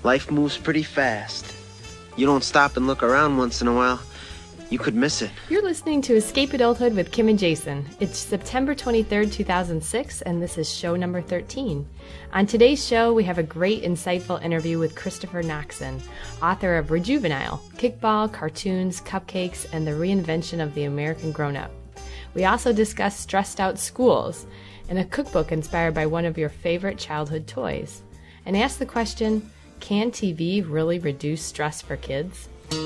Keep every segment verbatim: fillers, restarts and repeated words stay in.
Life moves pretty fast. You don't stop and look around once in a while, you could miss it. You're listening to Escape Adulthood with Kim and Jason. It's September twenty-third, two thousand six, and this is show number thirteen. On today's show, we have a great, insightful interview with Christopher Noxon, author of Rejuvenile, Kickball, Cartoons, Cupcakes, and the Reinvention of the American Grown-Up. We also discuss stressed out schools and a cookbook inspired by one of your favorite childhood toys. And ask the question, can T V really reduce stress for kids?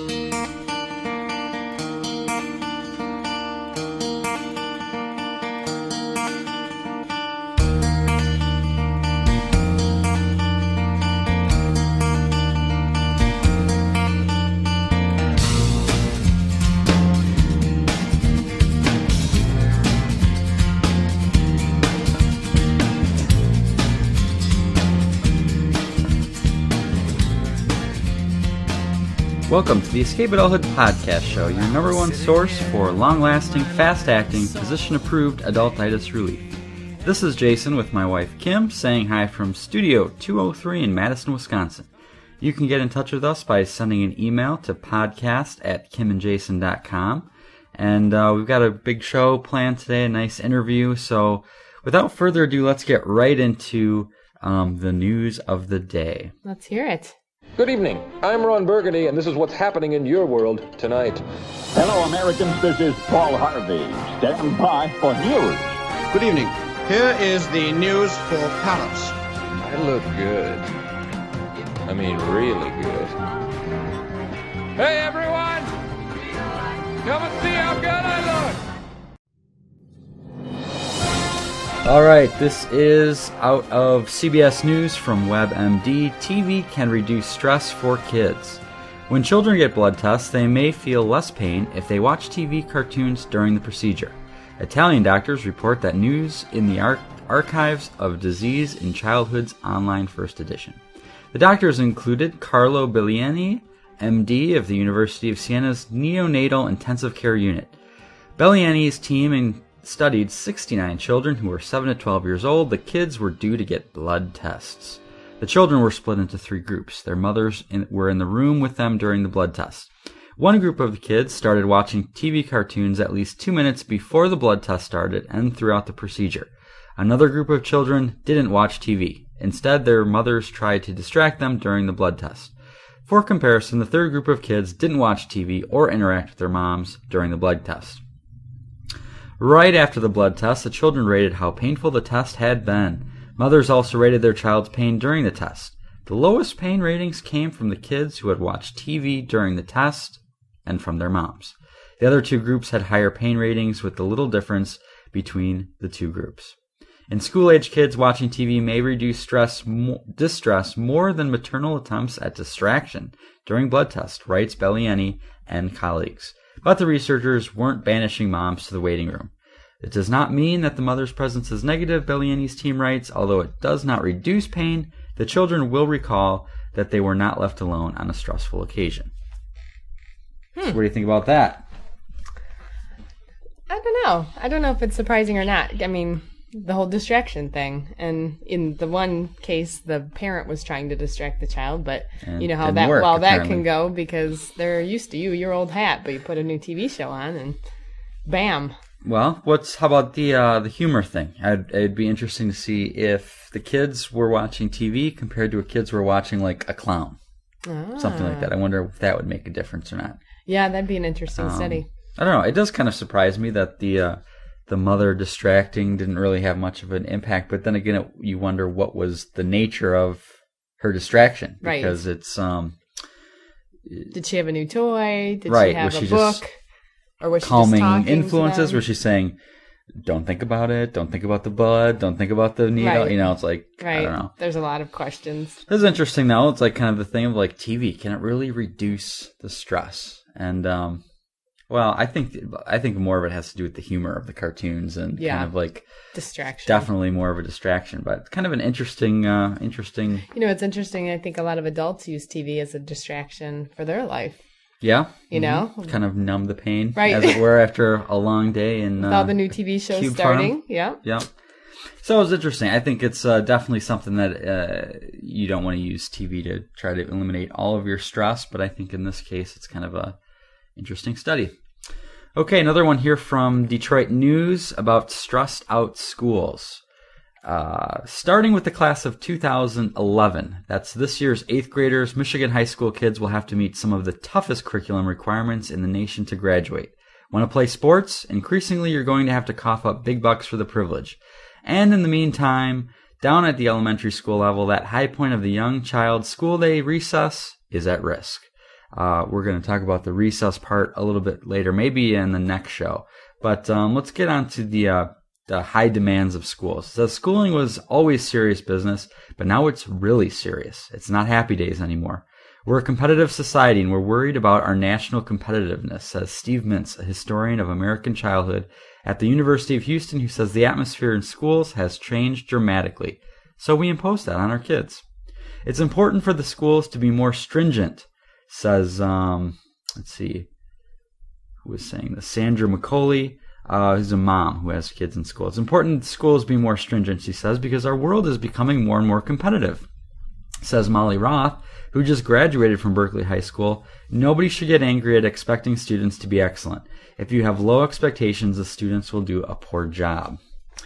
Welcome to the Escape Adulthood podcast show, your number one source for long-lasting, fast-acting, physician-approved adultitis relief. This is Jason with my wife Kim, saying hi from Studio two oh three in Madison, Wisconsin. You can get in touch with us by sending an email to podcast at kim and jason dot com. And uh, we've got a big show planned today, a nice interview. So without further ado, let's get right into um, the news of the day. Let's hear it. Good evening. I'm Ron Burgundy, and this is what's happening in your world tonight. Hello, Americans. This is Paul Harvey. Stand by for news. Good evening. Here is the news for Paris. I look good. I mean, really good. Hey, everyone! Come and see how good I look! All right, this is out of C B S News from WebMD. T V can reduce stress for kids. When children get blood tests, they may feel less pain if they watch T V cartoons during the procedure. Italian doctors report that news in the Ar- Archives of Disease in Childhood's online first edition. The doctors included Carlo Belliani, M D of the University of Sienna's Neonatal Intensive Care Unit. Belliani's team in studied sixty-nine children who were seven to twelve years old. The kids were due to get blood tests. The children were split into three groups. Their mothers in, were in the room with them during the blood test. One group of the kids started watching T V cartoons at least two minutes before the blood test started and throughout the procedure. Another group of children didn't watch T V. Instead, their mothers tried to distract them during the blood test. For comparison, the third group of kids didn't watch T V or interact with their moms during the blood test. Right after the blood test, the children rated how painful the test had been. Mothers also rated their child's pain during the test. The lowest pain ratings came from the kids who had watched T V during the test and from their moms. The other two groups had higher pain ratings, with the little difference between the two groups. In school-age kids, watching T V may reduce stress, mo- distress more than maternal attempts at distraction during blood tests, writes Belliani and colleagues. But the researchers weren't banishing moms to the waiting room. It does not mean that the mother's presence is negative, Belliani's team writes. Although it does not reduce pain, the children will recall that they were not left alone on a stressful occasion. Hmm. So what do you think about that? I don't know. I don't know if it's surprising or not. I mean, the whole distraction thing. And in the one case, the parent was trying to distract the child, but and you know how that work, well apparently. that can go, because they're used to you, your old hat, but you put a new T V show on and bam. Well, what's how about the uh, the humor thing? I'd, it'd be interesting to see if the kids were watching T V compared to if kids were watching like a clown, Ah. something like that. I wonder if that would make a difference or not. Yeah, that'd be an interesting Um, study. I don't know. It does kind of surprise me that the uh, the mother distracting didn't really have much of an impact. But then again, it, you wonder what was the nature of her distraction, Right. because it's um Did she have a new toy? Did right. she have was a she book? just Or was she calming just talking influences? to them? Was she saying, "Don't think about it. Don't think about the blood. Don't think about the needle"? Right. You know, it's like Right. I don't know. There's a lot of questions. This is interesting, though. It's like kind of the thing of like T V. Can it really reduce the stress? And um, well, I think I think more of it has to do with the humor of the cartoons and Yeah. kind of like Distraction. definitely more of a distraction. But it's kind of an interesting, uh, interesting. You know, it's interesting. I think a lot of adults use T V as a distraction for their life. Yeah, You know? kind of numb the pain, Right. as it were, after a long day in With uh, all the new T V shows Cube starting. Farm. Yeah. Yeah. So it was interesting. I think it's uh, definitely something that uh, you don't want to use T V to try to eliminate all of your stress, but I think in this case it's kind of a interesting study. Okay, another one here from Detroit News about stressed out schools. Uh, starting with the class of two thousand eleven, that's this year's eighth graders, Michigan high school kids will have to meet some of the toughest curriculum requirements in the nation to graduate. Want to play sports? Increasingly, you're going to have to cough up big bucks for the privilege. And in the meantime, down at the elementary school level, that high point of the young child's school day recess is at risk. Uh, we're going to talk about the recess part a little bit later, maybe in the next show. But um, let's get on to the, uh, the high demands of schools. So schooling was always serious business, but now it's really serious. It's not happy days anymore. We're a competitive society, and we're worried about our national competitiveness, says Steve Mintz, a historian of American childhood at the University of Houston, who says the atmosphere in schools has changed dramatically. So we impose that on our kids. It's important for the schools to be more stringent, says, um, let's see, who was saying this? Sandra McCauley, uh, who's a mom who has kids in school. It's important that schools be more stringent, she says, because our world is becoming more and more competitive. Says Molly Roth, who just graduated from Berkeley High School, nobody should get angry at expecting students to be excellent. If you have low expectations, the students will do a poor job.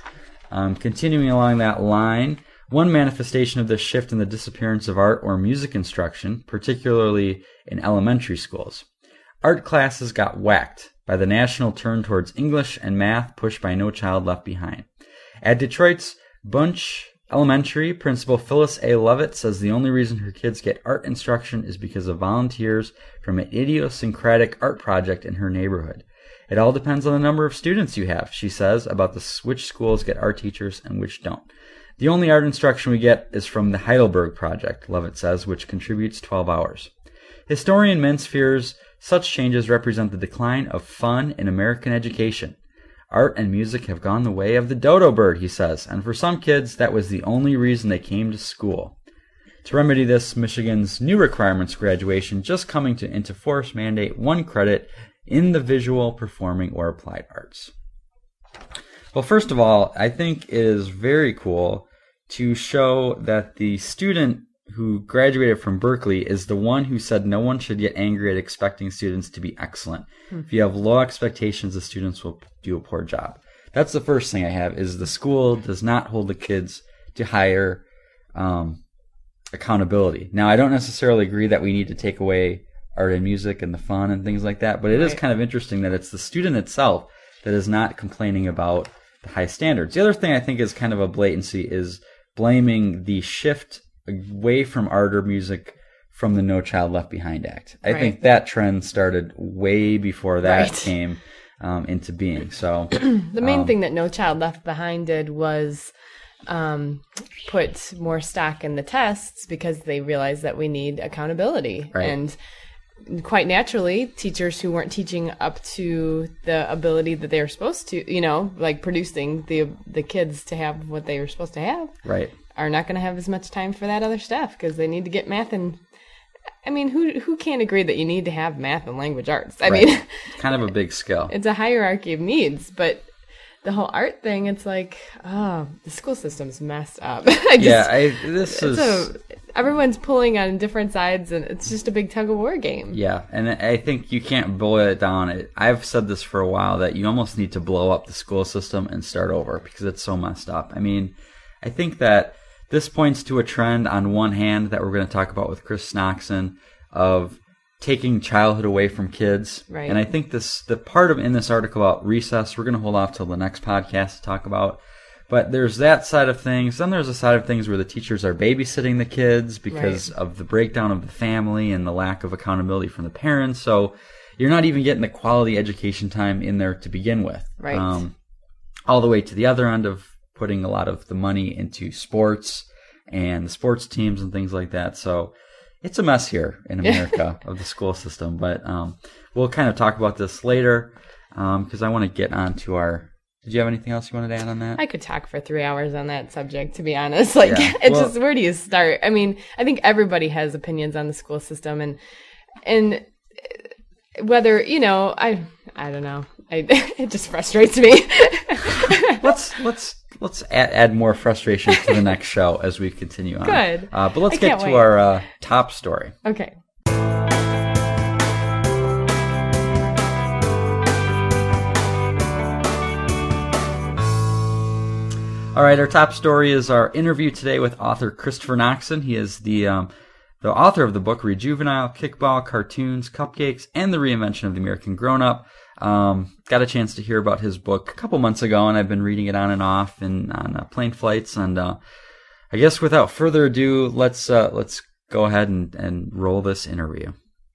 Um, continuing along that line, one manifestation of this shift in the disappearance of art or music instruction, particularly in elementary schools. Art classes got whacked by the national turn towards English and math pushed by No Child Left Behind. At Detroit's Bunch Elementary, Principal Phyllis A. Lovett says the only reason her kids get art instruction is because of volunteers from an idiosyncratic art project in her neighborhood. It all depends on the number of students you have, she says, about the, which schools get art teachers and which don't. The only art instruction we get is from the Heidelberg Project, Lovett says, which contributes twelve hours. Historian Mintz fears such changes represent the decline of fun in American education. Art and music have gone the way of the dodo bird, he says, and for some kids, that was the only reason they came to school. To remedy this, Michigan's new requirements graduation just coming to into force mandate one credit in the visual, performing, or applied arts. Well, first of all, I think it is very cool to show that the student who graduated from Berkeley is the one who said no one should get angry at expecting students to be excellent. Hmm. If you have low expectations, the students will do a poor job. That's the first thing I have, is the school does not hold the kids to higher um, accountability. Now, I don't necessarily agree that we need to take away art and music and the fun and things like that, but it right. is kind of interesting that it's the student itself that is not complaining about the high standards. The other thing I think is kind of a blatancy is blaming the shift away from art or music from the No Child Left Behind Act. I right. think that trend started way before that right. came um, into being. So the main um, thing that No Child Left Behind did was um, put more stock in the tests because they realized that we need accountability. Right. And quite naturally, teachers who weren't teaching up to the ability that they were supposed to, you know, like producing the the kids to have what they were supposed to have, right. are not going to have as much time for that other stuff because they need to get math and, I mean, who who can't agree that you need to have math and language arts? I right. mean, it's kind of a big skill. It's a hierarchy of needs, but the whole art thing, it's like, oh, the school system's messed up. I just, yeah, I, this is... A, everyone's pulling on different sides, and it's just a big tug-of-war game. Yeah, and I think you can't boil it down. I've said this for a while, that you almost need to blow up the school system and start over because it's so messed up. I mean, I think that this points to a trend on one hand that we're going to talk about with Chris Snoxon of taking childhood away from kids. Right. And I think this the part of in this article about recess, we're going to hold off till the next podcast to talk about. But there's that side of things. Then there's a side of things where the teachers are babysitting the kids because right. of the breakdown of the family and the lack of accountability from the parents. So you're not even getting the quality education time in there to begin with. Right. Um, all the way to the other end of putting a lot of the money into sports and the sports teams and things like that. So it's a mess here in America of the school system. But um, we'll kind of talk about this later because um, I want to get on to our... Did you have anything else you wanted to add on that? I could talk for three hours on that subject, to be honest. Like, yeah. it's well, just, where do you start? I mean, I think everybody has opinions on the school system, and and whether, you know, I I don't know. I, it just frustrates me. let's let's let's add, add more frustration to the next show as we continue on. Good. Uh, but let's I get can't to wait. our uh, top story. Okay. All right, our top story is our interview today with author Christopher Noxon. He is the um, the author of the book Rejuvenile, Kickball, Cartoons, Cupcakes, and the Reinvention of the American Grown-Up. Um, got a chance to hear about his book a couple months ago, and I've been reading it on and off and on uh, plane flights. And uh, I guess without further ado, let's uh, let's go ahead and, and roll this interview.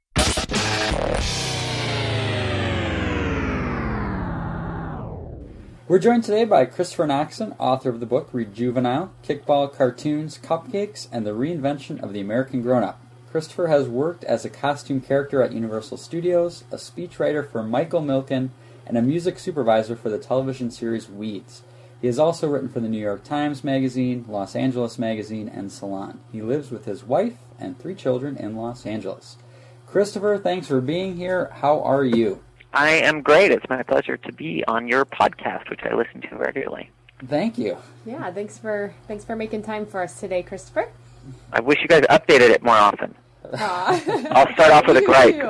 We're joined today by Christopher Noxon, author of the book Rejuvenile, Kickball, Cartoons, Cupcakes, and the Reinvention of the American Grown-Up. Christopher has worked as a costume character at Universal Studios, a speechwriter for Michael Milken, and a music supervisor for the television series Weeds. He has also written for the New York Times Magazine, Los Angeles Magazine, and Salon. He lives with his wife and three children in Los Angeles. Christopher, thanks for being here. How are you? I am great. It's my pleasure to be on your podcast, which I listen to regularly. Thank you. Yeah, thanks for thanks for making time for us today, Christopher. I wish you guys updated it more often. I'll start off with a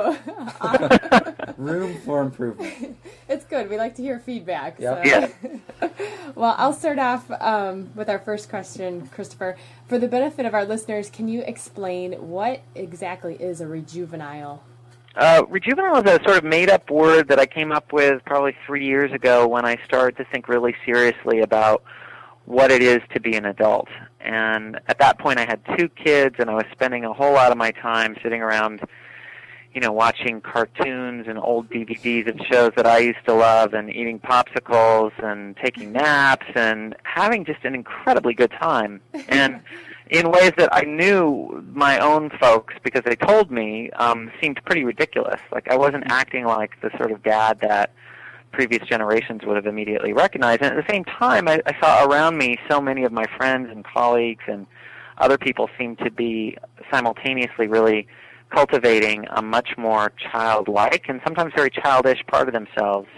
gripe. Room for improvement. It's good. We like to hear feedback. Yep. So. Yeah. Well, I'll start off um, with our first question, Christopher. For the benefit of our listeners, can you explain what exactly is a rejuvenile? Uh, rejuvenile is a sort of made-up word that I came up with probably three years ago when I started to think really seriously about what it is to be an adult. And at that point, I had two kids, and I was spending a whole lot of my time sitting around, you know, watching cartoons and old D V Ds of shows that I used to love, and eating popsicles and taking naps and having just an incredibly good time. And in ways that I knew my own folks, because they told me, um, seemed pretty ridiculous. Like, I wasn't acting like the sort of dad that previous generations would have immediately recognized. And at the same time, I, I saw around me so many of my friends and colleagues and other people seemed to be simultaneously really cultivating a much more childlike and sometimes very childish part of themselves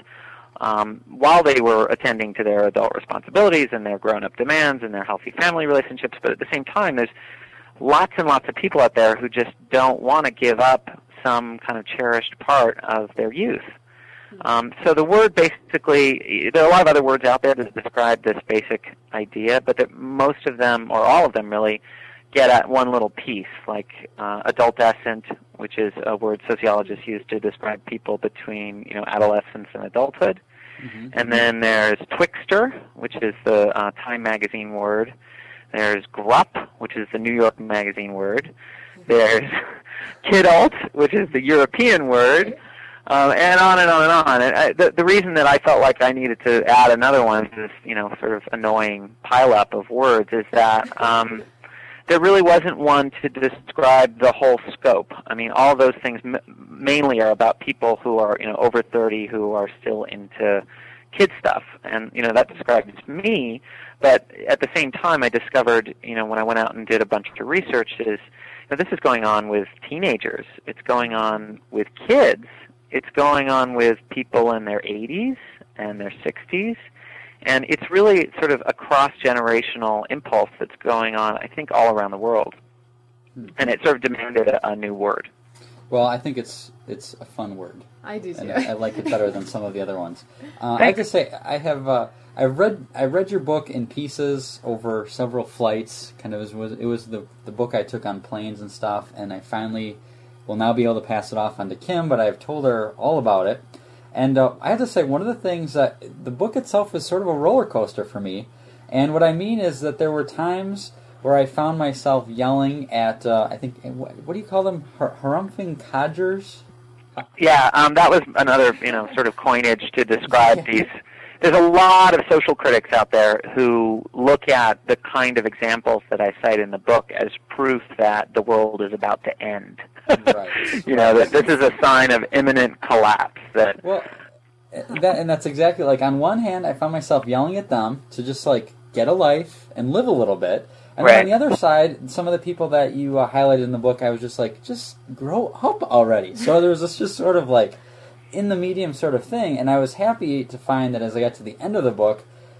um, while they were attending to their adult responsibilities and their grown-up demands and their healthy family relationships. But at the same time, there's lots and lots of people out there who just don't want to give up some kind of cherished part of their youth. Um, so the word basically, there are a lot of other words out there that describe this basic idea, but that most of them, or all of them really, get at one little piece, like uh, adolescent, which is a word sociologists use to describe people between, you know, adolescence and adulthood. Mm-hmm. And then there's twixter, which is the uh, Time Magazine word. There's grup, which is the New York Magazine word. There's kidult, which is the European word. Um, and on and on and on. And I, the, the reason that I felt like I needed to add another one to this, you know, sort of annoying pileup of words is that um, there really wasn't one to describe the whole scope. I mean, all those things m- mainly are about people who are, you know, over thirty who are still into kid stuff. And, you know, that describes me. But at the same time, I discovered, you know, when I went out and did a bunch of research is, you know, this is going on with teenagers. It's going on with kids. It's going on with people in their eighties and their sixties, and it's really sort of a cross-generational impulse that's going on, I think, all around the world. And it sort of demanded a, a new word. Well, I think it's it's a fun word. I do too. And I, I like it better than some of the other ones. Uh, I have to say, I have uh, I read I read your book in pieces over several flights. Kind of, it was it was the the book I took on planes and stuff, and I finally will now be able to pass it off on to Kim, but I've told her all about it. And uh, I have to say, one of the things that the book itself is sort of a roller coaster for me. And what I mean is that there were times where I found myself yelling at, uh, I think, what, what do you call them? Har- harumphing codgers? Yeah, um, that was another, you know, sort of coinage to describe these. There's a lot of social critics out there who look at the kind of examples that I cite in the book as proof that the world is about to end. Right. You know, that this is a sign of imminent collapse. That well, that and that's exactly, like, on one hand, I found myself yelling at them to just, like, get a life and live a little bit. And right. then on the other side, some of the people that you uh, highlighted in the book, I was just like, just grow up already. So there was this just sort of, like, in the medium sort of thing, and I was happy to find that as I got to the end of the book,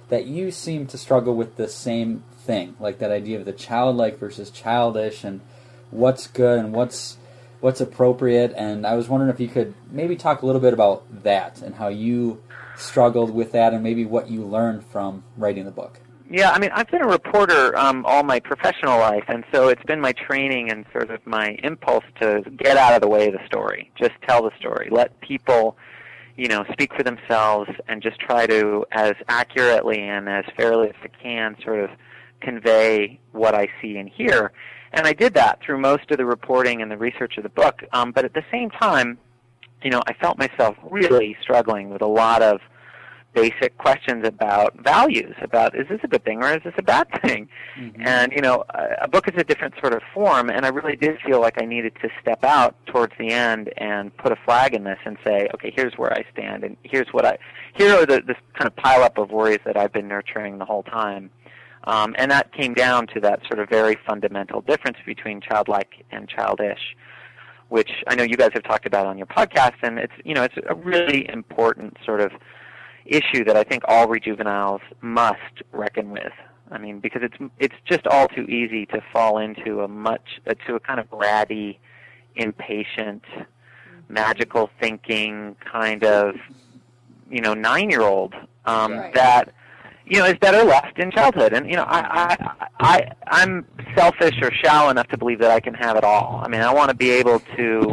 that you seem to struggle with the same thing, like that idea of the childlike versus childish, and what's good and what's what's appropriate. And I was wondering if you could maybe talk a little bit about that and how you struggled with that, and maybe what you learned from writing the book. Yeah, I mean, I've been a reporter um, all my professional life, and so it's been my training and sort of my impulse to get out of the way of the story, just tell the story, let people, you know, speak for themselves, and just try to, as accurately and as fairly as I can, sort of convey what I see and hear. And I did that through most of the reporting and the research of the book, um, but at the same time, you know, I felt myself really struggling with a lot of basic questions about values, about is this a good thing or is this a bad thing? Mm-hmm. And, you know, a, a book is a different sort of form, and I really did feel like I needed to step out towards the end and put a flag in this and say, okay, here's where I stand, and here's what I, here are the, this kind of pile-up of worries that I've been nurturing the whole time. Um, and that came down to that sort of very fundamental difference between childlike and childish, which I know you guys have talked about on your podcast, and it's, you know, it's a really important sort of issue that I think all rejuveniles must reckon with. I mean, because it's it's just all too easy to fall into a much uh, to a kind of bratty, impatient, magical thinking kind of, you know, nine-year-old um, right. that, you know, is better left in childhood. And, you know, I, I, I, I'm selfish or shallow enough to believe that I can have it all. I mean, I want to be able to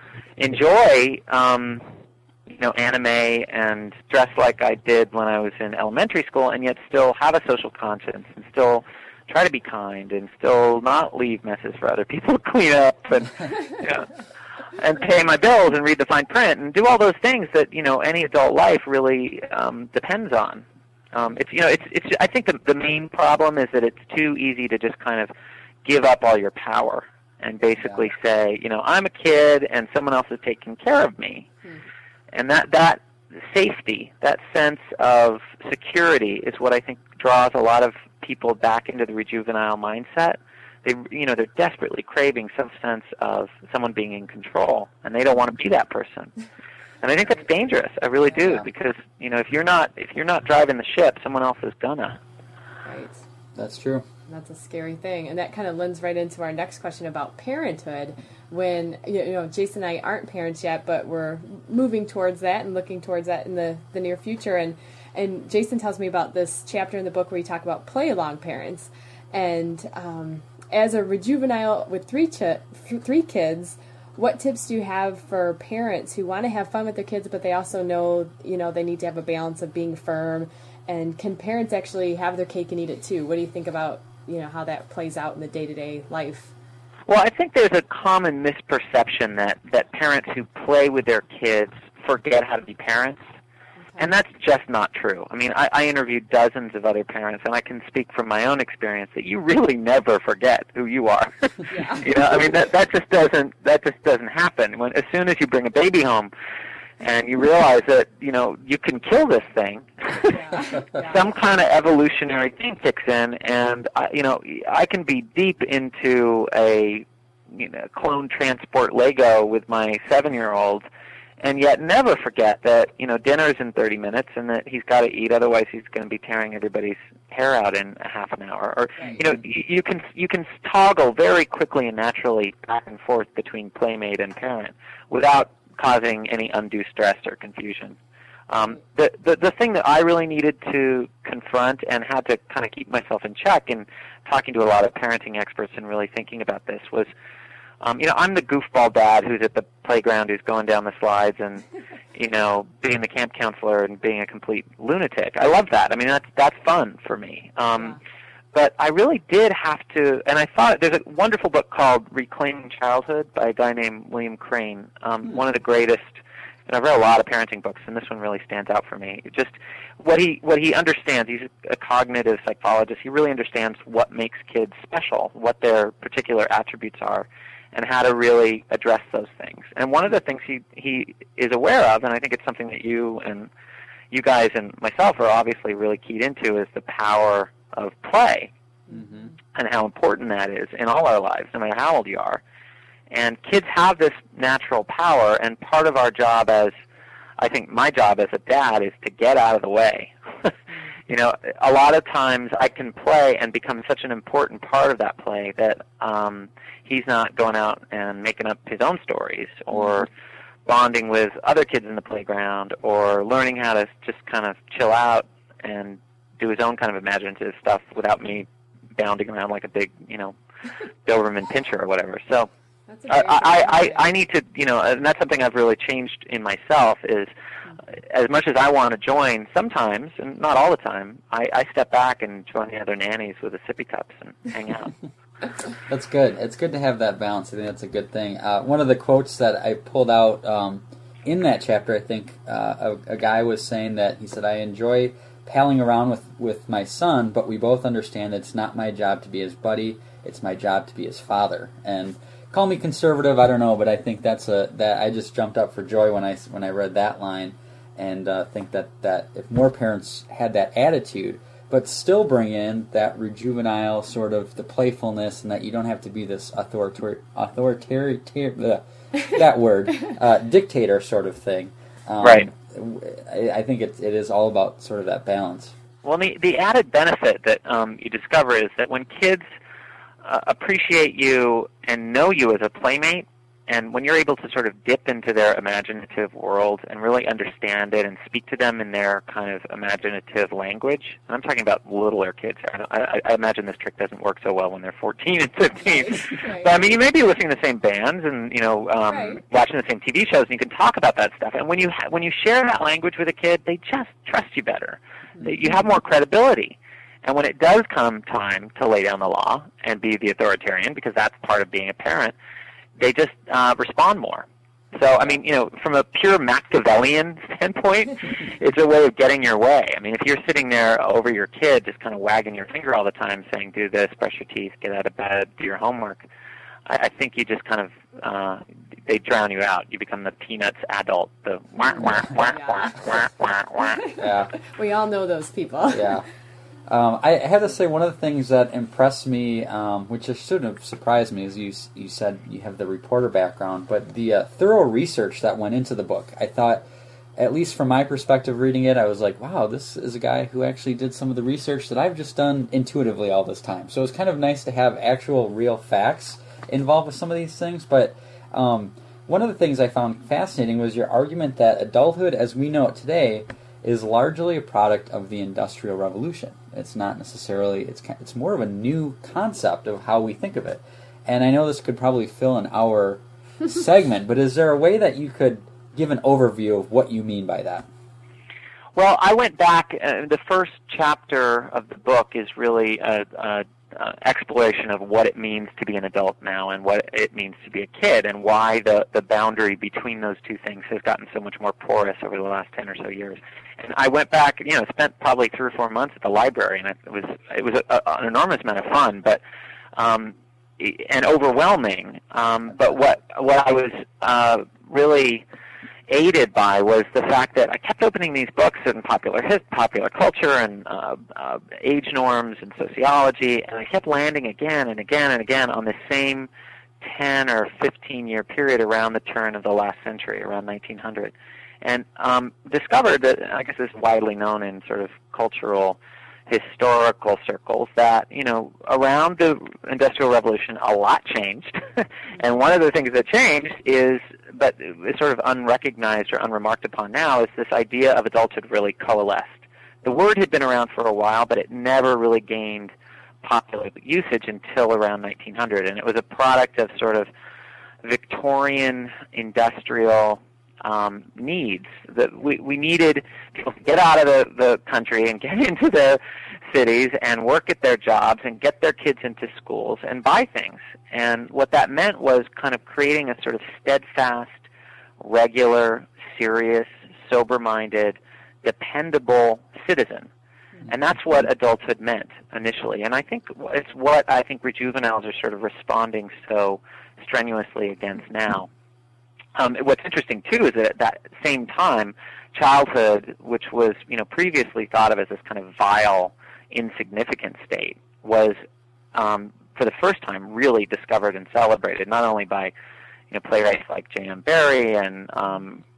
enjoy, um, you know, anime and dress like I did when I was in elementary school, and yet still have a social conscience and still try to be kind and still not leave messes for other people to clean up and, you know, and pay my bills and read the fine print and do all those things that, you know, any adult life really um, depends on. Um, it's, you know, it's, it's, I think the, the main problem is that it's too easy to just kind of give up all your power and basically yeah. say, you know, I'm a kid and someone else is taking care of me. Hmm. And that, that safety, that sense of security is what I think draws a lot of people back into the rejuvenile mindset. They, you know, they're desperately craving some sense of someone being in control, and they don't want to be that person. And I think that's dangerous. I really do, because, you know, if you're not if you're not driving the ship, someone else is gonna. Right. That's true. That's a scary thing, and that kind of lends right into our next question about parenthood. When, you know, Jason and I aren't parents yet, but we're moving towards that and looking towards that in the, the near future. And and Jason tells me about this chapter in the book where you talk about play-along parents. And um, as a rejuvenile with three ch- three kids, what tips do you have for parents who want to have fun with their kids, but they also know, you know, they need to have a balance of being firm? And can parents actually have their cake and eat it too? What do you think about, you know, how that plays out in the day-to-day life? Well, I think there's a common misperception that, that parents who play with their kids forget how to be parents, okay. and that's just not true. I mean, I, I interviewed dozens of other parents, and I can speak from my own experience that you really never forget who you are. Yeah. You know, I mean, that that just doesn't that just doesn't happen. When as soon as you bring a baby home, and you realize that, you know, you can kill this thing, yeah. Yeah. some kind of evolutionary thing kicks in, and, I, you know, I can be deep into a, you know, clone transport Lego with my seven-year-old, and yet never forget that, you know, dinner's in thirty minutes and that he's got to eat, otherwise he's going to be tearing everybody's hair out in a half an hour. Or, right. you know, you can, you can toggle very quickly and naturally back and forth between playmate and parent without causing any undue stress or confusion. Um, the, the the thing that I really needed to confront and had to kind of keep myself in check in talking to a lot of parenting experts and really thinking about this was, um, you know, I'm the goofball dad who's at the playground, who's going down the slides and, you know, being the camp counselor and being a complete lunatic. I love that. I mean, that's that's fun for me. Um, yeah. But I really did have to, and I thought, there's a wonderful book called Reclaiming Childhood by a guy named William Crane, um, mm-hmm. one of the greatest, and I've read a lot of parenting books, and this one really stands out for me. Just what he what he understands, he's a cognitive psychologist, he really understands what makes kids special, what their particular attributes are, and how to really address those things. And one of the things he, he is aware of, and I think it's something that you and you guys and myself are obviously really keyed into, is the power of play, mm-hmm. and how important that is in all our lives, no matter how old you are. And kids have this natural power, and part of our job as, I think my job as a dad, is to get out of the way you know, a lot of times I can play and become such an important part of that play that um, he's not going out and making up his own stories or bonding with other kids in the playground or learning how to just kind of chill out and do his own kind of imaginative stuff without me bounding around like a big, you know, Doberman pinscher or whatever. So That's a very I, I, I, good I need to, you know, and that's something I've really changed in myself is as much as I want to join sometimes, and not all the time, I, I step back and join the other nannies with the sippy cups and hang out. That's good. It's good to have that balance. I think that's a good thing. Uh, one of the quotes that I pulled out um, in that chapter, I think uh, a, a guy was saying that he said, I enjoy palling around with, with my son, but we both understand that it's not my job to be his buddy, it's my job to be his father. And call me conservative, I don't know, but I think that's a that I just jumped up for joy when I when I read that line, and uh, think that, that if more parents had that attitude, but still bring in that rejuvenile sort of the playfulness, and that you don't have to be this authorita- authoritarian, that word, uh, dictator sort of thing. Um, Right. I, I think it, it is all about sort of that balance. Well, the, the added benefit that um, you discover is that when kids uh, appreciate you and know you as a playmate, and when you're able to sort of dip into their imaginative world and really understand it and speak to them in their kind of imaginative language, and I'm talking about littler kids. I, I, I imagine this trick doesn't work so well when they're fourteen and fifteen. Right. But I mean, you may be listening to the same bands and you know um, Right. watching the same T V shows, and you can talk about that stuff. And when you ha- when you share that language with a kid, they just trust you better. You have more credibility. And when it does come time to lay down the law and be the authoritarian, because that's part of being a parent, they just uh, respond more. So, I mean, you know, from a pure Machiavellian standpoint, it's a way of getting your way. I mean, if you're sitting there over your kid just kind of wagging your finger all the time saying, do this, brush your teeth, get out of bed, do your homework, I, I think you just kind of, uh, they drown you out. You become the Peanuts adult, the wah, wah, wah, wah, wah, wah, wah. Yeah. We all know those people. Yeah. Um, I have to say, one of the things that impressed me, um, which shouldn't have surprised me, is you you said you have the reporter background, but the uh, thorough research that went into the book. I thought, at least from my perspective reading it, I was like, wow, this is a guy who actually did some of the research that I've just done intuitively all this time. So it was kind of nice to have actual real facts involved with some of these things. But um, one of the things I found fascinating was your argument that adulthood as we know it today is largely a product of the Industrial Revolution. It's not necessarily, it's it's more of a new concept of how we think of it. And I know this could probably fill an hour segment, but is there a way that you could give an overview of what you mean by that? Well, I went back, uh, the first chapter of the book is really a, a, a exploration of what it means to be an adult now and what it means to be a kid and why the, the boundary between those two things has gotten so much more porous over the last ten or so years. And I went back, you know, spent probably three or four months at the library, and it was it was a, a, an enormous amount of fun, but um, and overwhelming. Um, but what what I was uh, really aided by was the fact that I kept opening these books in popular his, popular culture and uh, uh, age norms and sociology, and I kept landing again and again and again on the same ten or fifteen year period around the turn of the last century, around nineteen hundred. And um, discovered that, I guess this is widely known in sort of cultural, historical circles, that, you know, around the Industrial Revolution, a lot changed. And one of the things that changed is, but is sort of unrecognized or unremarked upon now, is this idea of adulthood really coalesced. The word had been around for a while, but it never really gained popular usage until around nineteen hundred. And it was a product of sort of Victorian industrial Um, needs that we, we needed people to get out of the, the country and get into the cities and work at their jobs and get their kids into schools and buy things. And what that meant was kind of creating a sort of steadfast, regular, serious, sober-minded, dependable citizen. And that's what adulthood meant initially. And I think it's what I think rejuveniles are sort of responding so strenuously against now. Um, what's interesting, too, is that at that same time, childhood, which was, you know, previously thought of as this kind of vile, insignificant state, was, um, for the first time, really discovered and celebrated, not only by, you know, playwrights like J M Barrie and um,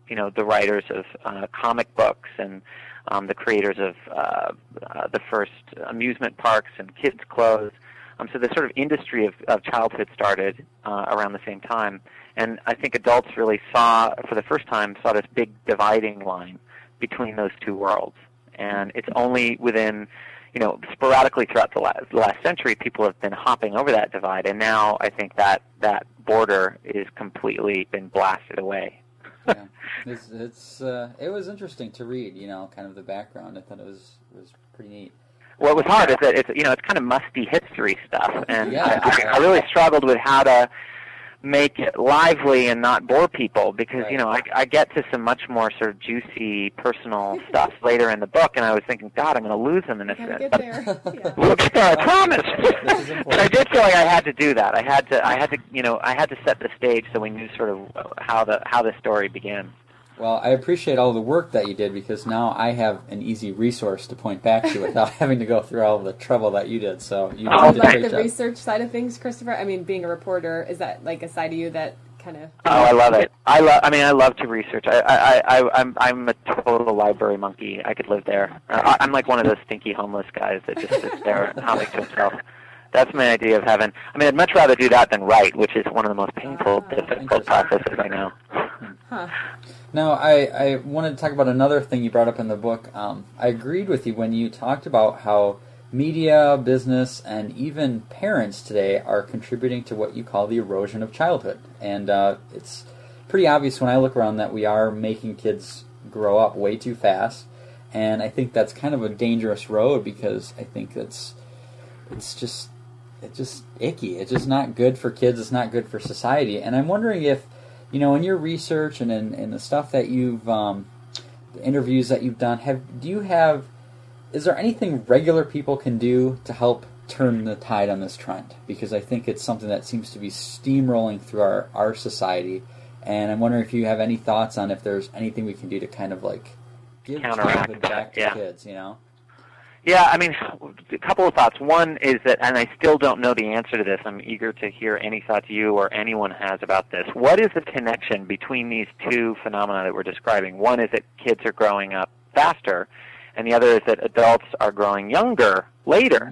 you know, the writers of uh, comic books and um, the creators of uh, uh, the first amusement parks and kids' clothes. Um, so the sort of industry of, of childhood started uh, around the same time. And I think adults really saw, for the first time, saw this big dividing line between those two worlds. And it's only within, you know, sporadically throughout the last, the last century, people have been hopping over that divide. And now I think that that border is completely been blasted away. Yeah, it's, it's uh, it was interesting to read, you know, kind of the background. I thought it was it was pretty neat. What was hard is that it's, you know, it's kind of musty history stuff, and Yeah. I, I really struggled with how to make it lively and not bore people, because Right. you know I, I get to some much more sort of juicy personal stuff later in the book, and I was thinking, God, I'm going to lose them in this. Gotta get there. Yeah. We'll get there, I promise. This is important. But I did feel like I had to do that. I had to, I had to, you know, I had to set the stage so we knew sort of how the how the story began. Well, I appreciate all the work that you did, because now I have an easy resource to point back to without having to go through all of the trouble that you did. So you Oh, did You a like great the job. research side of things, Christopher? I mean, being a reporter, is that like a side of you that kind of... Oh, I love it. I love. I mean, I love to research. I, I, I, I'm, I'm a total library monkey. I could live there. Uh, I'm like one of those stinky homeless guys that just sits there humming to himself. That's my idea of heaven. I mean, I'd much rather do that than write, which is one of the most painful, Ah. difficult processes I know. Huh. Now, I, I wanted to talk about another thing you brought up in the book. Um, I agreed with you when you talked about how media, business, and even parents today are contributing to what you call the erosion of childhood. And uh, it's pretty obvious when I look around that we are making kids grow up way too fast. And I think that's kind of a dangerous road, because I think that's it's just it's just icky. It's just not good for kids. It's not good for society. And I'm wondering if, you know, in your research and in, in the stuff that you've, um, the interviews that you've done, have do you have, is there anything regular people can do to help turn the tide on this trend? Because I think it's something that seems to be steamrolling through our, our society. And I'm wondering if you have any thoughts on if there's anything we can do to kind of like give Counteract childhood that, back to yeah. kids, you know? Yeah, I mean, a couple of thoughts. One is that, and I still don't know the answer to this. I'm eager to hear any thoughts you or anyone has about this. What is the connection between these two phenomena that we're describing? One is that kids are growing up faster, and the other is that adults are growing younger later.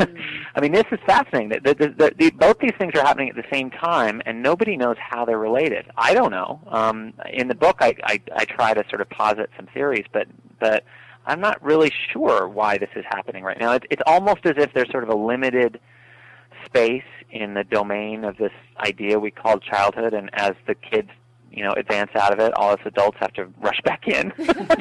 I mean, this is fascinating. The, the, the, the, both these things are happening at the same time, and nobody knows how they're related. I don't know. Um, in the book, I, I, I try to sort of posit some theories, but but I'm not really sure why this is happening right now. It, it's almost as if there's sort of a limited space in the domain of this idea we call childhood, and as the kids, you know, advance out of it, all us adults have to rush back in.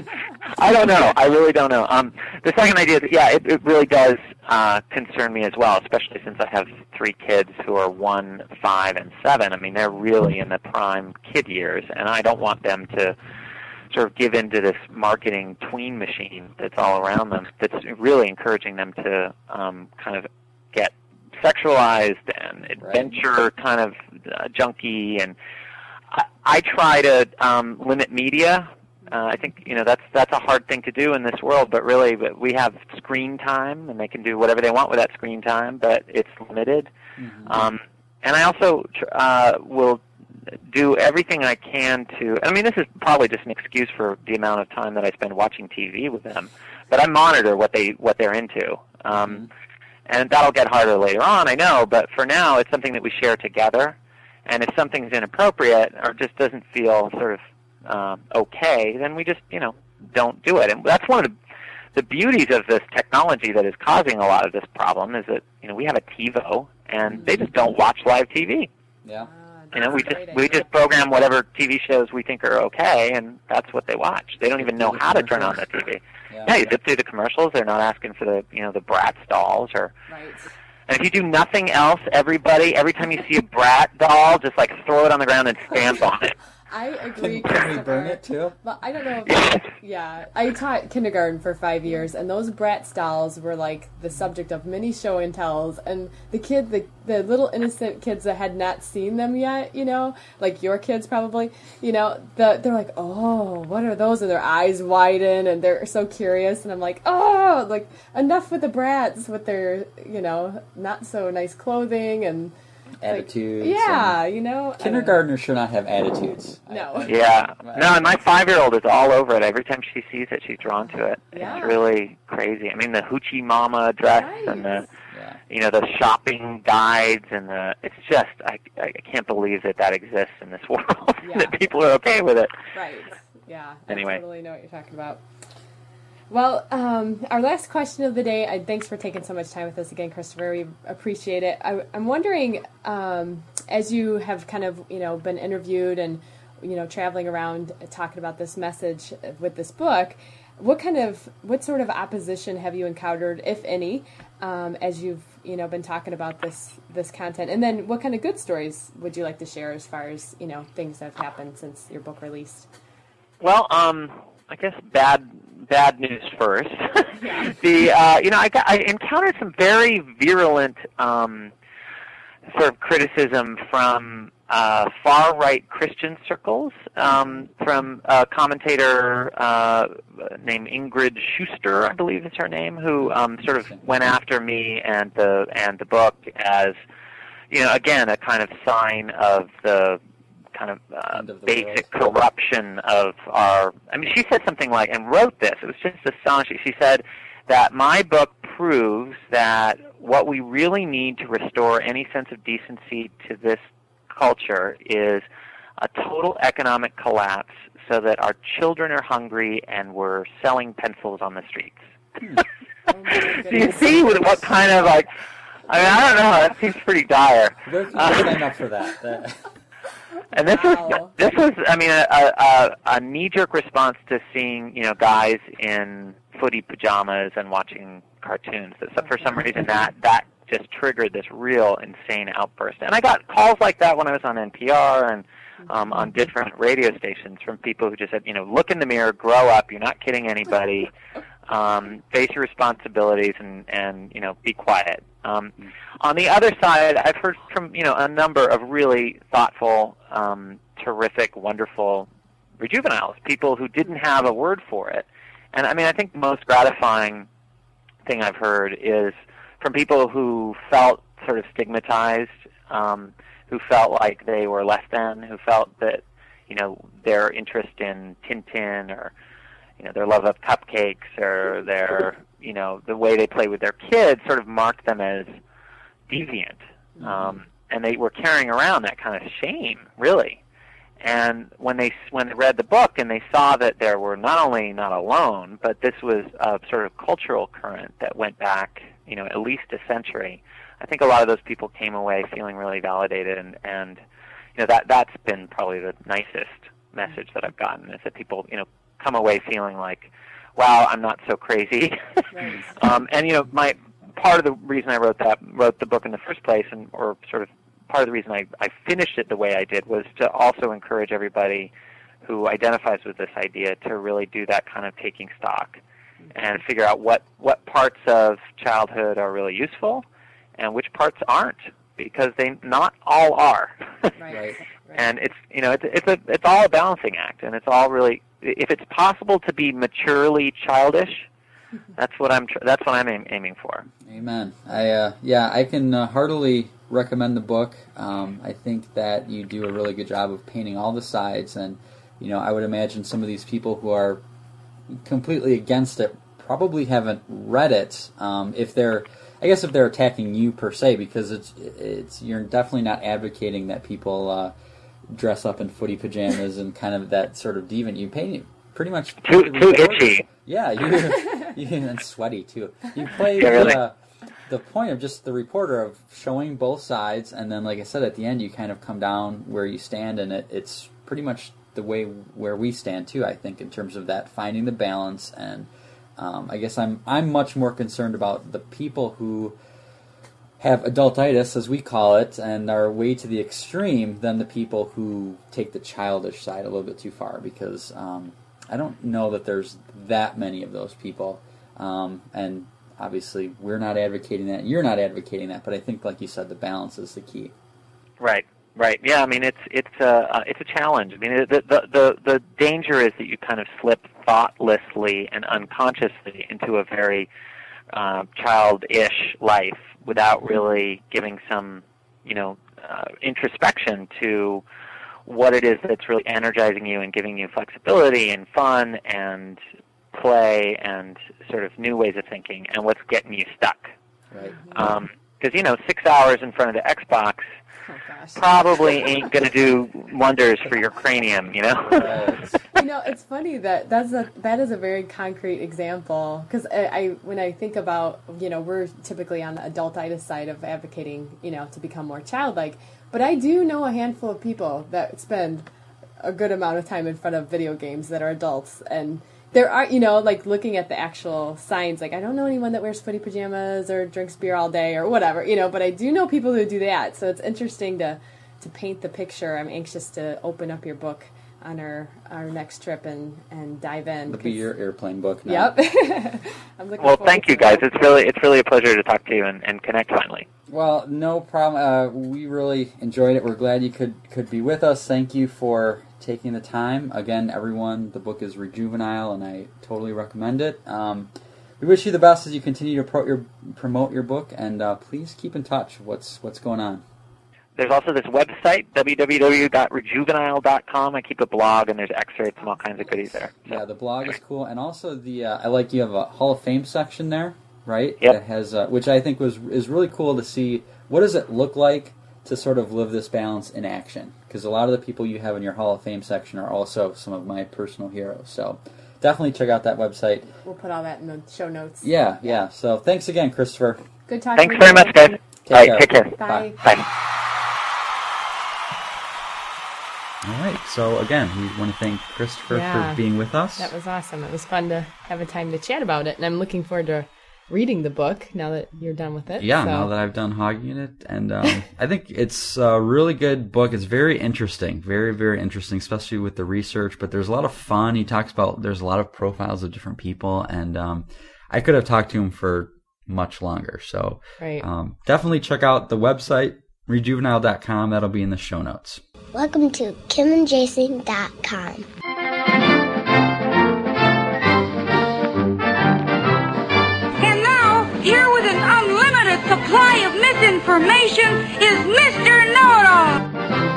I don't know. I really don't know. Um, the second idea is, yeah, it, it really does uh, concern me as well, especially since I have three kids who are one, five, and seven. I mean, they're really in the prime kid years, and I don't want them to sort of give into this marketing tween machine that's all around them, that's really encouraging them to um, kind of get sexualized and adventure right. kind of uh, junkie. And I, I try to um, limit media. Uh, I think, you know, that's that's a hard thing to do in this world, but really but we have screen time, and they can do whatever they want with that screen time, but it's limited. Mm-hmm. Um, and I also uh, will do everything I can to, I mean, this is probably just an excuse for the amount of time that I spend watching T V with them, but I monitor what, they, what they're into. Um, mm-hmm. And that'll get harder later on, I know, but for now it's something that we share together, and if something's inappropriate or just doesn't feel sort of um, okay, then we just, you know, don't do it. And that's one of the, the beauties of this technology that is causing a lot of this problem, is that, you know, we have a TiVo, and mm-hmm. they just don't watch live T V. Yeah. You know, we just we just program whatever T V shows we think are okay, and that's what they watch. They don't even know how to turn on the T V. Yeah, yeah, you zip through the commercials. They're not asking for the you know the Bratz dolls or. Right. And if you do nothing else, everybody, every time you see a Brat doll, just like throw it on the ground and stamp on it. I agree. Can, can we burn it too? But I don't know. If, yeah, I taught kindergarten for five years, and those Bratz dolls were like the subject of many show and tells. And the kid, the the little innocent kids that had not seen them yet, you know, like your kids probably, you know, the, they're like, oh, what are those? And their eyes widen, and they're so curious. And I'm like, oh, like enough with the Bratz with their, you know, not so nice clothing and. attitudes. Like, yeah, you know. Kindergartners should not have attitudes. No. I, I, Yeah. No, and my five-year-old is all over it. Every time she sees it, she's drawn to it. Yeah. It's really crazy. I mean, the Hoochie Mama dress Nice. and the, yeah. you know, the shopping guides and the, it's just, I, I can't believe that that exists in this world, Yeah. that people are okay with it. Right. Yeah. Anyway. I totally know what you're talking about. Well, um, our last question of the day, I, thanks for taking so much time with us again, Christopher. We appreciate it. I, I'm wondering, um, as you have kind of, you know, been interviewed and, you know, traveling around talking about this message with this book, what kind of, what sort of opposition have you encountered, if any, um, as you've, you know, been talking about this, this content? And then what kind of good stories would you like to share as far as, you know, things that have happened since your book released? Well, um, I guess bad bad news first. Yeah. the uh, you know I, got, I encountered some very virulent um, sort of criticism from uh, far right Christian circles, um, from a commentator uh, named Ingrid Schuster, I believe is her name, who um, sort of went after me and the and the book as, you know, again a kind of sign of the kind of uh, End of the basic world. corruption of our, I mean, she said something like, and wrote this, it was just astonishing. She said that my book proves that what we really need to restore any sense of decency to this culture is a total economic collapse so that our children are hungry and we're selling pencils on the streets. Hmm. Oh my Do you goodness. see what, what kind of, like, I mean, I don't know, that seems pretty dire. Where can Uh, you sign up for that? that And this Wow. was this was I mean a, a, a knee-jerk response to seeing, you know, guys in footy pajamas and watching cartoons. So for some reason that that just triggered this real insane outburst. And I got calls like that when I was on N P R and um, on different radio stations from people who just said, you know, look in the mirror, grow up. You're not kidding anybody. Um, face your responsibilities and, and you know, be quiet. Um, on the other side, I've heard from, you know, a number of really thoughtful, um, terrific, wonderful rejuveniles, people who didn't have a word for it. And I mean, I think the most gratifying thing I've heard is from people who felt sort of stigmatized, um, who felt like they were less than, who felt that, you know, their interest in Tintin or, you know, their love of cupcakes or their, you know, the way they play with their kids sort of marked them as deviant. Mm-hmm. Um, and they were carrying around that kind of shame, really. And when they when they read the book and they saw that there were not only not alone, but this was a sort of cultural current that went back, you know, at least a century, I think a lot of those people came away feeling really validated. And, and you know, that, that's been probably the nicest message that I've gotten, is that people, you know, come away feeling like, wow, I'm not so crazy. Right. um, and you know, my part of the reason I wrote that wrote the book in the first place, and or sort of part of the reason I, I finished it the way I did, was to also encourage everybody who identifies with this idea to really do that kind of taking stock and figure out what what parts of childhood are really useful and which parts aren't, because they not all are. Right. Right. Right. And it's, you know, it's it's a it's all a balancing act, and it's all really, if it's possible to be maturely childish, that's what I'm tr- that's what I'm aim- aiming for. Amen. I uh, yeah, I can uh, heartily recommend the book. Um, I think that you do a really good job of painting all the sides, and you know, I would imagine some of these people who are completely against it probably haven't read it. Um, if they're, I guess, if they're attacking you per se, because it's it's you're definitely not advocating that people uh, dress up in footy pajamas and kind of that sort of deviant. You paint pretty much Too the too reporter. itchy. Yeah, you, you and sweaty too. You play Yeah, really. the, the point of just the reporter of showing both sides, and then, like I said, at the end you kind of come down where you stand, and it, it's pretty much the way where we stand too. I think in terms of that, finding the balance, and um, I guess I'm I'm much more concerned about the people who have adultitis, as we call it, and are way to the extreme, than the people who take the childish side a little bit too far, because um, I don't know that there's that many of those people, um, and obviously we're not advocating that, you're not advocating that, but I think, like you said, the balance is the key. Right, right. Yeah, I mean, it's it's a uh, it's a challenge. I mean, the, the the the danger is that you kind of slip thoughtlessly and unconsciously into a very uh, childish life without really giving some, you know, uh, introspection to what it is that's really energizing you and giving you flexibility and fun and play and sort of new ways of thinking, and what's getting you stuck. Right. Um, because, you know, six hours in front of the Xbox Oh, gosh. probably ain't going to do wonders for your cranium, you know? Right. You know, it's funny that that's a that is a very concrete example, because I, I when I think about, you know, we're typically on the adultitis side of advocating, you know, to become more childlike, but I do know a handful of people that spend a good amount of time in front of video games that are adults, and there are, you know, like looking at the actual signs, like I don't know anyone that wears footy pajamas or drinks beer all day or whatever, you know, but I do know people who do that. So it's interesting to, to paint the picture. I'm anxious to open up your book on our, our next trip and, and dive in. It'll be your airplane book now. Yep. I'm looking Well, forward thank to you guys. that. It's really it's really a pleasure to talk to you and, and connect finally. Well, no problem. Uh, we really enjoyed it. We're glad you could, could be with us. Thank you for taking the time. Again, everyone, the book is Rejuvenile, and I totally recommend it. Um, we wish you the best as you continue to pro- your, promote your book, and uh, please keep in touch. What's what's going on? There's also this website, w w w dot rejuvenile dot com. I keep a blog, and there's excerpts and all kinds of goodies there. So. Yeah, the blog is cool, and also the uh, I like you have a Hall of Fame section there, right? Yep. That has, uh, which I think was is really cool to see. What does it look like to sort of live this balance in action? Because a lot of the people you have in your Hall of Fame section are also some of my personal heroes. So definitely check out that website. We'll put all that in the show notes. Yeah, yeah. So thanks again, Christopher. Good talking Thanks to very you. much, guys. Take All right, care. take care. Bye. Bye. All right. So again, we want to thank Christopher Yeah. for being with us. That was awesome. It was fun to have a time to chat about it, and I'm looking forward to reading the book now that you're done with it. Yeah, so. now that I've done hogging it, and um, I think it's a really good book. It's very interesting, very, very interesting, especially with the research, but there's a lot of fun. He talks about, there's a lot of profiles of different people, and um, I could have talked to him for much longer. So Right. um, definitely check out the website, rejuvenile dot com. That'll be in the show notes. Welcome to kim and jason dot com. And now, here with an unlimited supply of misinformation is Mister Know-It-All.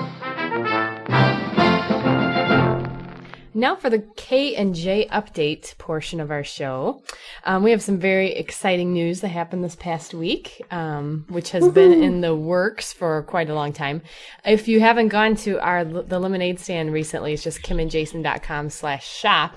Now for the K and J update portion of our show. Um, we have some very exciting news that happened this past week, um, which has Woo-hoo. been in the works for quite a long time. If you haven't gone to our the Lemonade stand recently, it's just kim and jason dot com slash shop.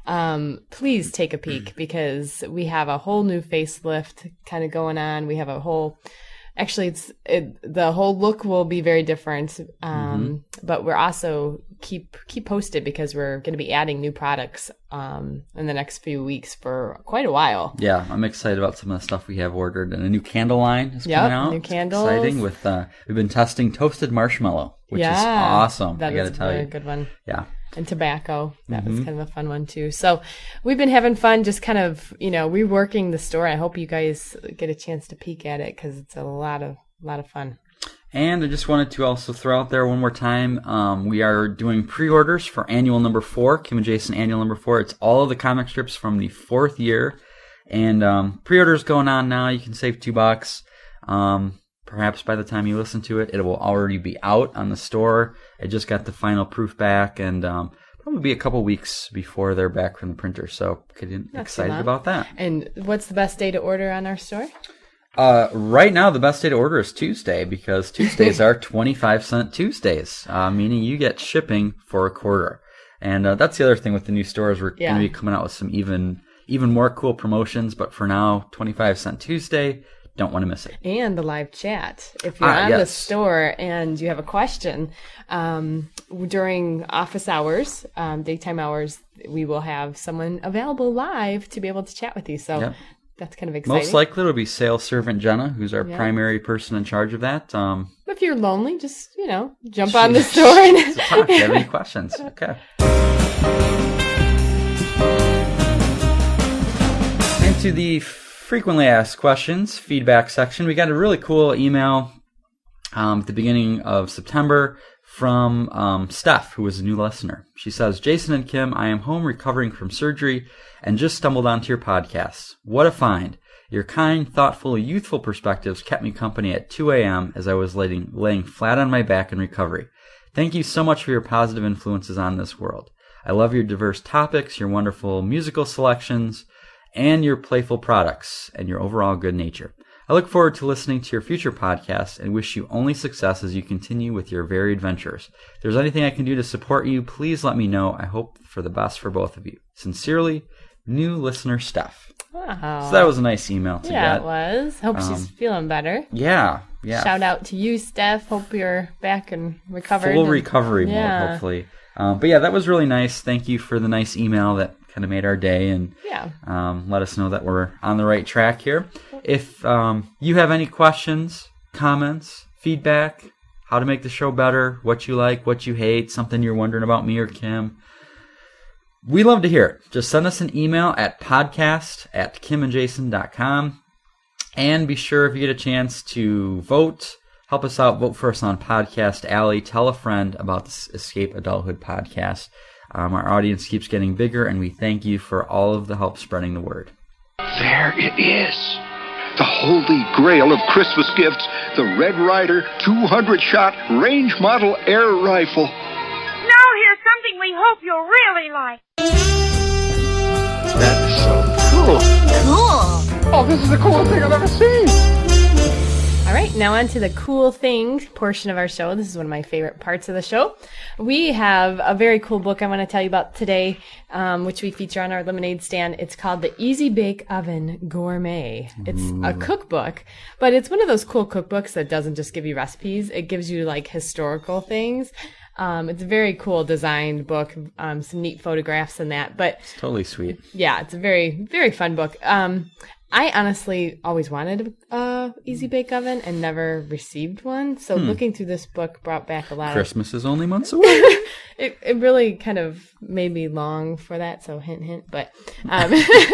Um, please take a peek, because we have a whole new facelift kind of going on. We have a whole... Actually, it's it, the whole look will be very different, um, mm-hmm. but we're also keep keep posted, because we're going to be adding new products um, in the next few weeks for quite a while. Yeah, I'm excited about some of the stuff we have ordered, and a new candle line is yep, coming out. New candles. It's exciting. With uh, we've been testing toasted marshmallow, which yeah, is awesome. That I got to is tell a you, good one. Yeah. And tobacco. That mm-hmm. was kind of a fun one, too. So we've been having fun just kind of, you know, reworking the store. I hope you guys get a chance to peek at it, because it's a lot of, lot of fun. And I just wanted to also throw out there one more time, um, we are doing pre-orders for annual number four, Kim and Jason annual number four. It's all of the comic strips from the fourth year. And um, pre-orders going on now. You can save two bucks. Um, perhaps by the time you listen to it, it will already be out on the store. I just got the final proof back, and um, probably be a couple weeks before they're back from the printer. So getting excited about that. And what's the best day to order on our store? Uh, right now, the best day to order is Tuesday, because Tuesdays are twenty-five cent Tuesdays, uh, meaning you get shipping for a quarter. And uh, that's the other thing with the new stores. We're yeah. going to be coming out with some even even more cool promotions. But for now, twenty-five cent Tuesday. Don't want to miss it. And the live chat. If you're ah, on yes. the store and you have a question, um, during office hours, um, daytime hours, we will have someone available live to be able to chat with you. So. Yep. That's kind of exciting. Most likely it'll be sales servant Jenna, who's our yeah. primary person in charge of that. Um, if you're lonely, just, you know, jump on the store and talk. If you have any questions. Okay. Into the frequently asked questions feedback section. We got a really cool email um, at the beginning of September from um, Steph, who is a new listener. She says, Jason and Kim, I am home recovering from surgery and just stumbled onto your podcast. What a find. Your kind, thoughtful, youthful perspectives kept me company at two a.m. as I was laying, laying flat on my back in recovery. Thank you so much for your positive influences on this world. I love your diverse topics, your wonderful musical selections, and your playful products, and your overall good nature. I look forward to listening to your future podcasts and wish you only success as you continue with your varied ventures. If there's anything I can do to support you, please let me know. I hope for the best for both of you. Sincerely, new listener Steph. Wow. So that was a nice email to yeah, get. it was. Hope Um, she's feeling better. Yeah, yeah. Shout out to you, Steph. Hope you're back and recovered. Full and- recovery yeah. mode, hopefully. Um, but yeah, that was really nice. Thank you for the nice email that kind of made our day and Yeah. um, let us know that we're on the right track here. If um, you have any questions, comments, feedback, how to make the show better, what you like, what you hate, something you're wondering about me or Kim, we love to hear it. Just send us an email at podcast at kim and jason dot com. And be sure, if you get a chance, to vote. Help us out. Vote for us on Podcast Alley. Tell a friend about this Escape Adulthood podcast. Um, our audience keeps getting bigger, and we thank you for all of the help spreading the word. There it is. The holy grail of Christmas gifts. The Red Ryder two hundred shot range model air rifle. Now here's something we hope you'll really like. That is so cool. Cool. Oh, this is the coolest thing I've ever seen. All right, now on to the cool things portion of our show. This is one of my favorite parts of the show. We have a very cool book I want to tell you about today, um, which we feature on our lemonade stand. It's called The Easy Bake Oven Gourmet. It's Ooh. a cookbook, but it's one of those cool cookbooks that doesn't just give you recipes. It gives you like historical things. Um, it's a very cool designed book, um, some neat photographs and that, but It's totally sweet. yeah, it's a very, very fun book. Um, I honestly always wanted a Easy Bake Oven and never received one. So Hmm. looking through this book brought back a lot Christmas is only months of... away. it, it really kind of made me long for that. So hint, hint. But um,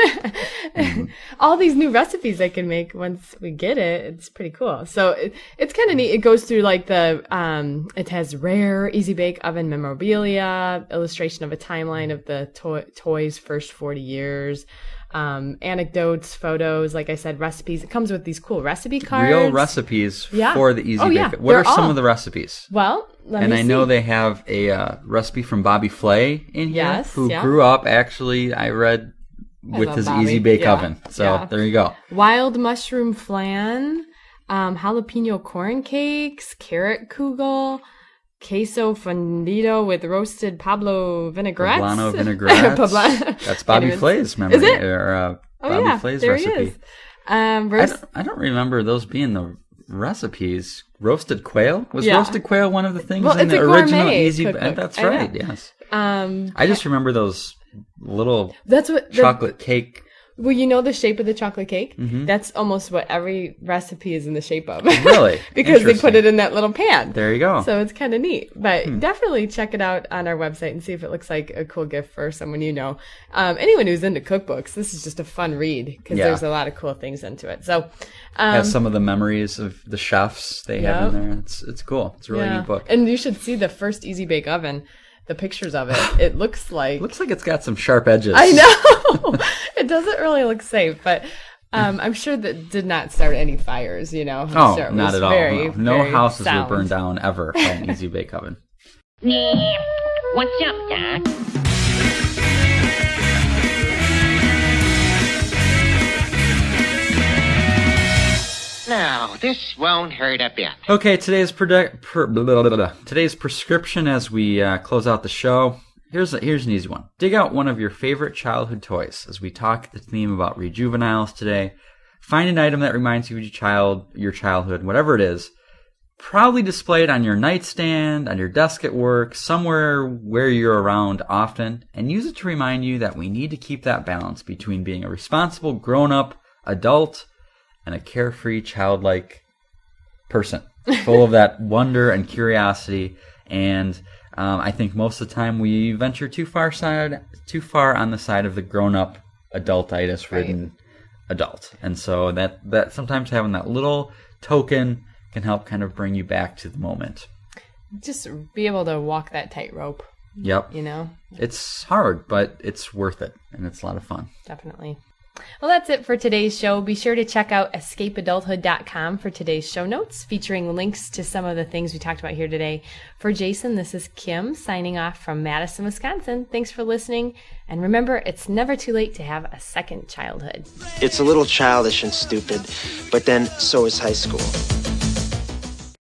all these new recipes I can make once we get it, it's pretty cool. So it, it's kind of neat. It goes through like the, um, it has rare Easy Bake Oven memorabilia, illustration of a timeline of the to- toy's first forty years. Um, anecdotes, photos, like I said, recipes. It comes with these cool recipe cards. Real recipes Yeah. for the Easy Oh, Bake. yeah. What are They're some all- of the recipes? Well, let and me I know see. they have a uh, recipe from Bobby Flay in here, Yes, who yeah. grew up, actually, I read, I with love his Bobby. Easy Bake Yeah. Oven. So Yeah. there you go. Wild mushroom flan, um, jalapeno corn cakes, carrot kugel, queso fundido with roasted Pablo vinaigrettes. Poblano vinaigrettes. Pobla- That's Bobby Anyways. Flay's memory. Is it? Or, uh, Oh, Bobby yeah. Flay's There recipe. he is. Um, I roast- don't, I don't remember those being the recipes. Roasted quail? Was Yeah. roasted quail one of the things Well, in it's the a original gourmet Easy Bake? cookbook. That's I know. right, yes. um, I just remember those little That's what the- chocolate cake. Well, you know the shape of the chocolate cake? Mhm. That's almost what every recipe is in the shape of. Really? Because they put Interesting. it in that little pan. There you go. So it's kind of neat. But Hmm. definitely check it out on our website and see if it looks like a cool gift for someone you know. Um, anyone who's into cookbooks, this is just a fun read because Yeah. there's a lot of cool things into it. So, um, Has some of the memories of the chefs they have Yep. in there. It's it's cool. It's a really yeah. neat book. And you should see the first Easy Bake Oven. The pictures of it. It looks like Looks like it's got some sharp edges. I know. It doesn't really look safe, but um, I'm sure that did not start any fires, you know. I'm Oh, sure it not was at all. very, no no very houses sound. were burned down ever by an Easy Bake Oven. What's up, Doc? No, this won't hurt a bit. Okay, today's produ- per- blah, blah, blah, blah. today's prescription as we uh, close out the show. Here's a, here's an easy one. Dig out one of your favorite childhood toys as we talk the theme about rejuveniles today. Find an item that reminds you of your child, your childhood, whatever it is. Proudly display it on your nightstand, on your desk at work, somewhere where you're around often, and use it to remind you that we need to keep that balance between being a responsible grown-up adult and a carefree, childlike person, full of that wonder and curiosity. And um, I think most of the time we venture too far side, too far on the side of the grown-up, adultitis-ridden Right. adult. And so that that sometimes having that little token can help kind of bring you back to the moment. Just be able to walk that tightrope. Yep. You know? It's hard, but it's worth it, and it's a lot of fun. Definitely. Well, that's it for today's show. Be sure to check out escape adulthood dot com for today's show notes, featuring links to some of the things we talked about here today. For Jason, this is Kim signing off from Madison, Wisconsin. Thanks for listening. And remember, it's never too late to have a second childhood. It's a little childish and stupid, but then so is high school.